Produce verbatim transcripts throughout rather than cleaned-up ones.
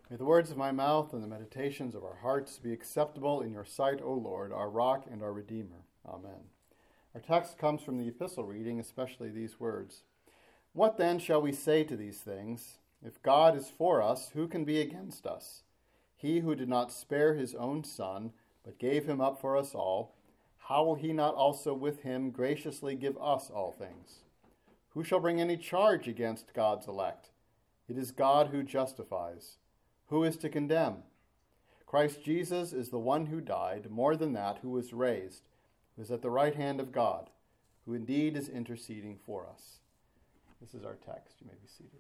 May the words of my mouth and the meditations of our hearts be acceptable in your sight, O Lord, our rock and our Redeemer. Amen. Our text comes from the epistle reading, especially these words. What then shall we say to these things? If God is for us, who can be against us? He who did not spare his own Son, but gave him up for us all, how will he not also with him graciously give us all things? Who shall bring any charge against God's elect? It is God who justifies. Who is to condemn? Christ Jesus is the one who died, more than that, who was raised, who is at the right hand of God, who indeed is interceding for us. This is our text. You may be seated.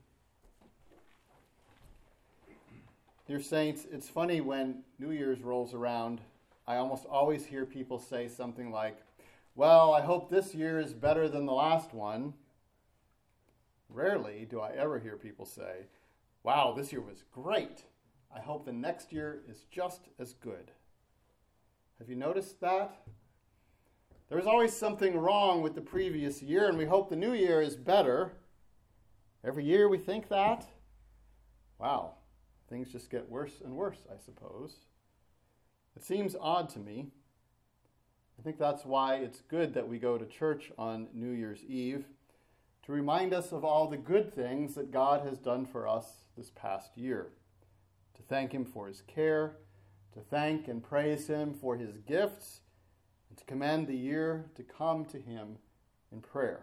Dear saints, it's funny when New Year's rolls around, I almost always hear people say something like, well, I hope this year is better than the last one. Rarely do I ever hear people say, wow, this year was great. I hope the next year is just as good. Have you noticed that? There's always something wrong with the previous year, and we hope the new year is better. Every year we think that. Wow, things just get worse and worse, I suppose. It seems odd to me. I think that's why it's good that we go to church on New Year's Eve, to remind us of all the good things that God has done for us this past year. To thank him for his care, to thank and praise him for his gifts, and to commend the year to come to him in prayer.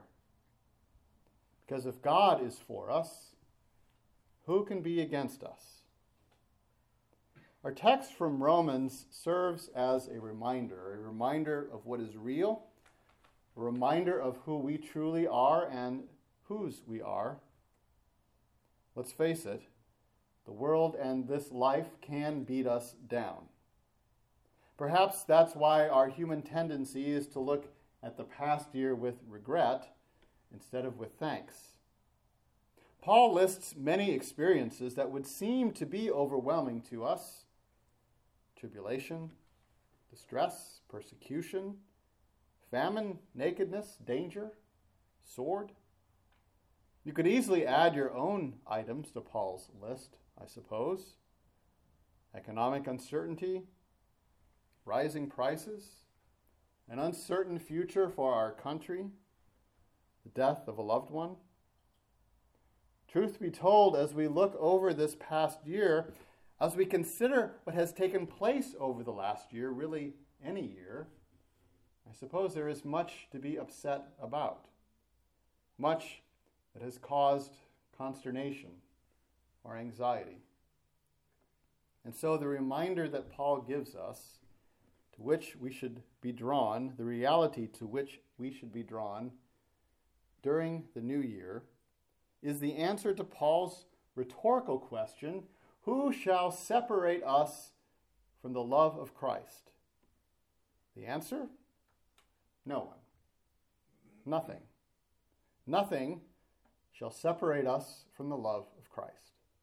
Because if God is for us, who can be against us? Our text from Romans serves as a reminder, a reminder of what is real, a reminder of who we truly are and whose we are. Let's face it, the world and this life can beat us down. Perhaps that's why our human tendency is to look at the past year with regret instead of with thanks. Paul lists many experiences that would seem to be overwhelming to us. Tribulation, distress, persecution, famine, nakedness, danger, sword. You could easily add your own items to Paul's list, I suppose. Economic uncertainty, rising prices, an uncertain future for our country, the death of a loved one. Truth be told, as we look over this past year, as we consider what has taken place over the last year, really any year, I suppose there is much to be upset about. Much that has caused consternation or anxiety. And so the reminder that Paul gives us, to which we should be drawn, the reality to which we should be drawn during the new year, is the answer to Paul's rhetorical question, who shall separate us from the love of Christ? The answer? No one. Nothing. Nothing shall separate us from the love of Christ.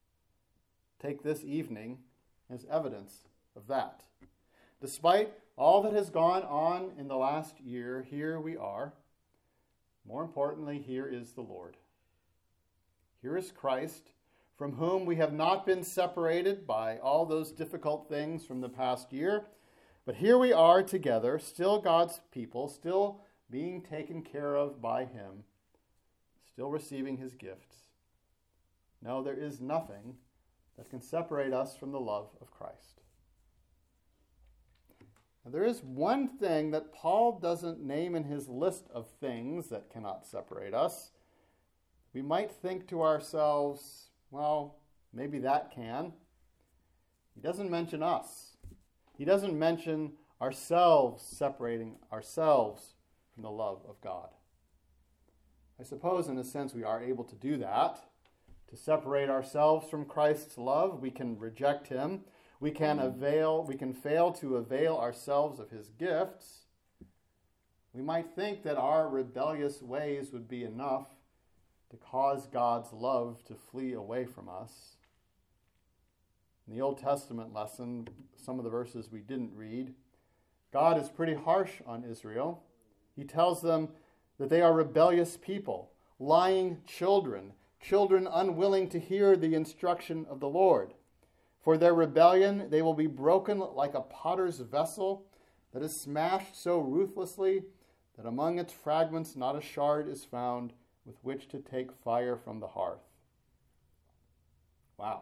Take this evening as evidence of that. Despite all that has gone on in the last year, here we are. More importantly, here is the Lord. Here is Christ, from whom we have not been separated by all those difficult things from the past year, but here we are together, still God's people, still being taken care of by him, still receiving his gifts. No, there is nothing that can separate us from the love of Christ. Now, there is one thing that Paul doesn't name in his list of things that cannot separate us. We might think to ourselves, well, maybe that can. He doesn't mention us. He doesn't mention ourselves separating ourselves from the love of God. I suppose in a sense we are able to do that. To separate ourselves from Christ's love, we can reject him. We can avail, we can fail to avail ourselves of his gifts. We might think that our rebellious ways would be enough to cause God's love to flee away from us. In the Old Testament lesson, some of the verses we didn't read, God is pretty harsh on Israel. He tells them that they are rebellious people, lying children, children unwilling to hear the instruction of the Lord. For their rebellion, they will be broken like a potter's vessel that is smashed so ruthlessly that among its fragments not a shard is found with which to take fire from the hearth. Wow.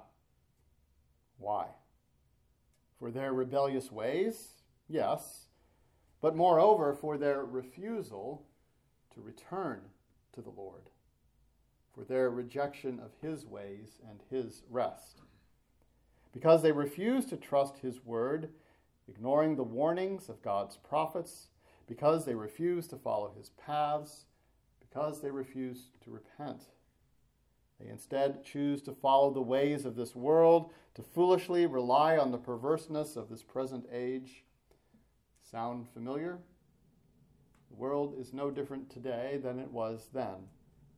Why? For their rebellious ways? Yes. But moreover, for their refusal to return to the Lord, for their rejection of his ways and his rest. Because they refuse to trust his word, ignoring the warnings of God's prophets, because they refuse to follow his paths, because they refuse to repent. They instead choose to follow the ways of this world, to foolishly rely on the perverseness of this present age. Sound familiar? The world is no different today than it was then.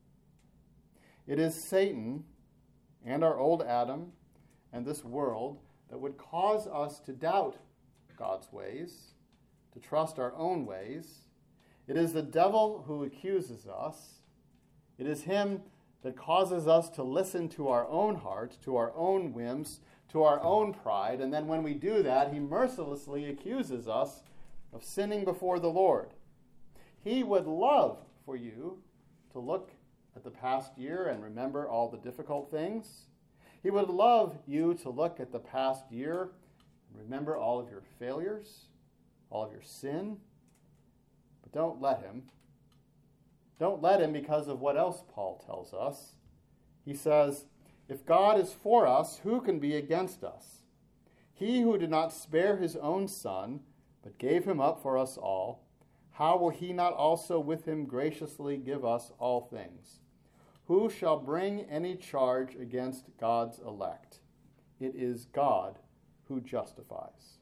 It is Satan and our old Adam and this world that would cause us to doubt God's ways, to trust our own ways. It is the devil who accuses us. It is him that causes us to listen to our own hearts, to our own whims, to our own pride, and then when we do that, he mercilessly accuses us of sinning before the Lord. He would love for you to look at the past year and remember all the difficult things. He would love you to look at the past year and remember all of your failures, all of your sin. But don't let him. Don't let him because of what else Paul tells us. He says, if God is for us, who can be against us? He who did not spare his own son, but gave him up for us all, how will he not also with him graciously give us all things? Who shall bring any charge against God's elect? It is God who justifies.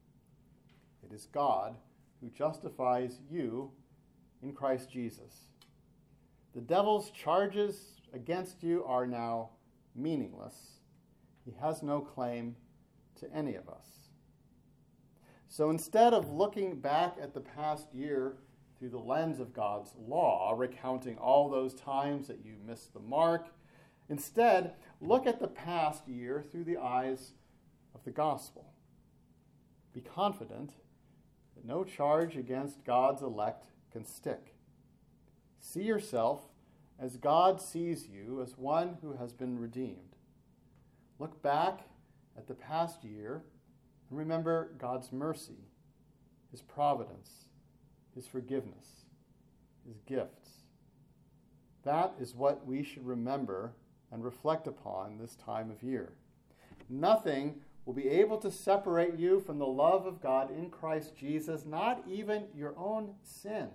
It is God who justifies you in Christ Jesus. The devil's charges against you are now meaningless. He has no claim to any of us. So instead of looking back at the past year through the lens of God's law, recounting all those times that you missed the mark, instead, look at the past year through the eyes of the gospel. Be confident that no charge against God's elect can stick. See yourself as God sees you, as one who has been redeemed. Look back at the past year and remember God's mercy, his providence, his forgiveness, his gifts. That is what we should remember and reflect upon this time of year. Nothing will be able to separate you from the love of God in Christ Jesus, not even your own sin.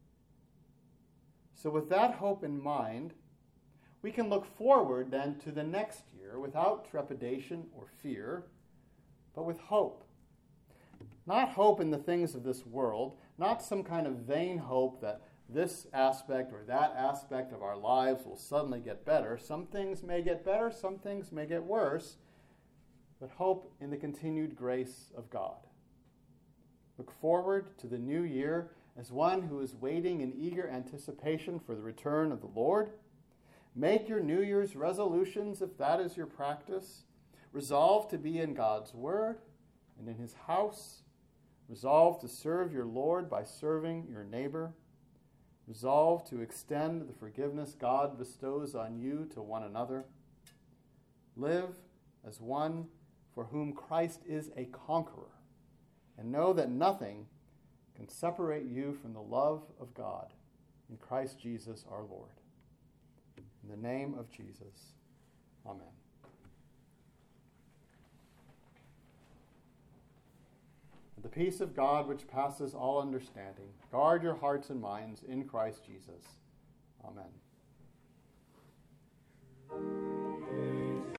So with that hope in mind, we can look forward then to the next year without trepidation or fear, but with hope. Not hope in the things of this world, not some kind of vain hope that this aspect or that aspect of our lives will suddenly get better. Some things may get better, some things may get worse, but hope in the continued grace of God. Look forward to the new year as one who is waiting in eager anticipation for the return of the Lord. Make your New Year's resolutions, if that is your practice. Resolve to be in God's Word and in his house. Resolve to serve your Lord by serving your neighbor. Resolve to extend the forgiveness God bestows on you to one another. Live as one for whom Christ is a conqueror, and know that nothing can separate you from the love of God in Christ Jesus our Lord. In the name of Jesus, amen. The peace of God, which passes all understanding, guard your hearts and minds in Christ Jesus. Amen.